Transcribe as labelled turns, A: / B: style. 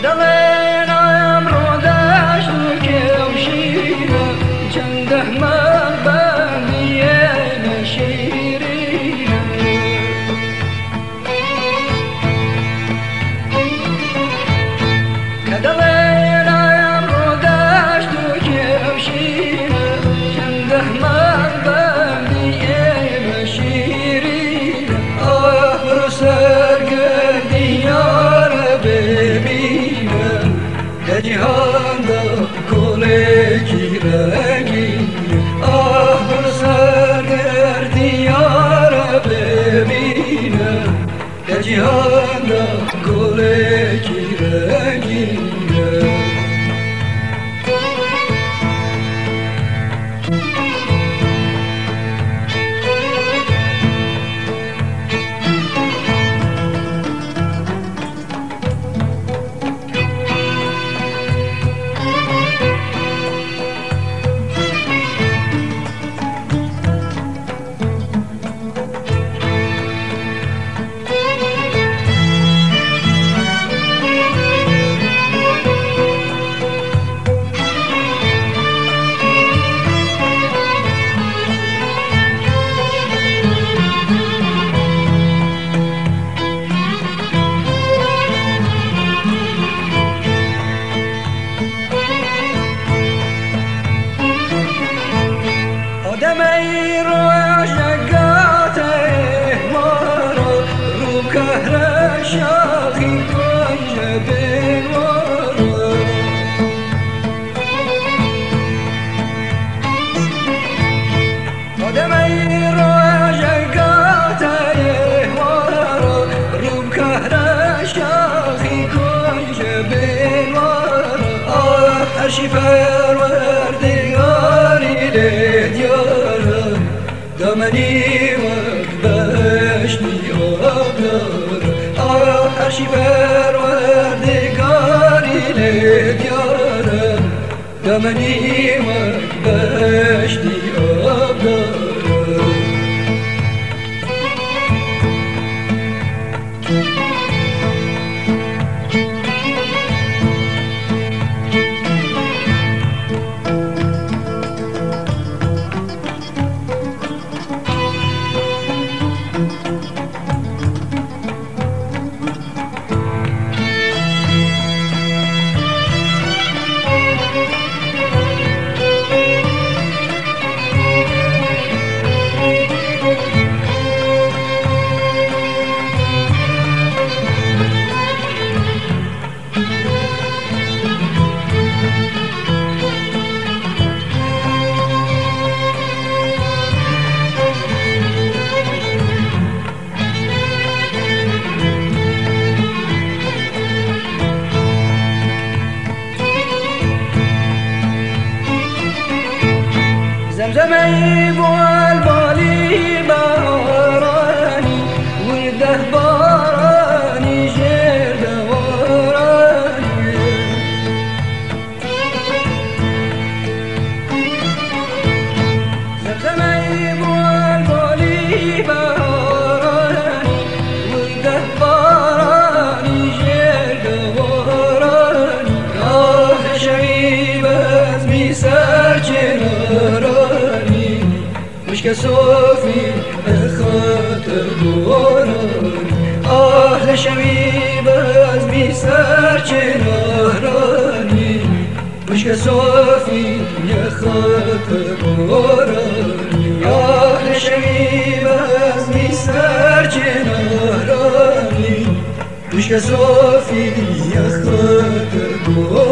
A: دلێنم ڕۆدەشت و کێوشینە چەندە هەمان بەندیێنە شیرینە کە دەڵێنم ڕۆدەشت و کێوشینە چەندە هەمان بەندیێنە شیرینە ئەوە سەرگەردی یارە ببینە لە جیهاندا کۆڵێکی ڕەنگینە ئەوە سەرگەردی یارە ببینە لە جیهاندا کۆڵێکی ڕەنگینە دەمەی ڕۆژەگاتەیە مارە ڕووکەهرە شاخی کۆنجە بێنوارە دەمەی ڕۆژەگاتەیە مارە ڕووکەهرە شاخی کۆنجە بێنوارە هەرشی پەروەردگاری لێ دیارە دەمەنی وەک بەشتی ئابدارە هەرشی پەروەردگاری لێ دیارە دەمەنی وەک بەشتی ئابدارە زمزمي بالبالي باراني ورده باراني جرد وراني زمزمي بالبالي باراني ورده باراني جرد وراني شعيب اسمي سرجناراني مشك صوفي خاطر بوراني لشبيب اسمي سرجناراني مشك صوفي يا خاطر بوراني لشبيب اسمي سرجناراني مشك صوفي يا خاطر بوراني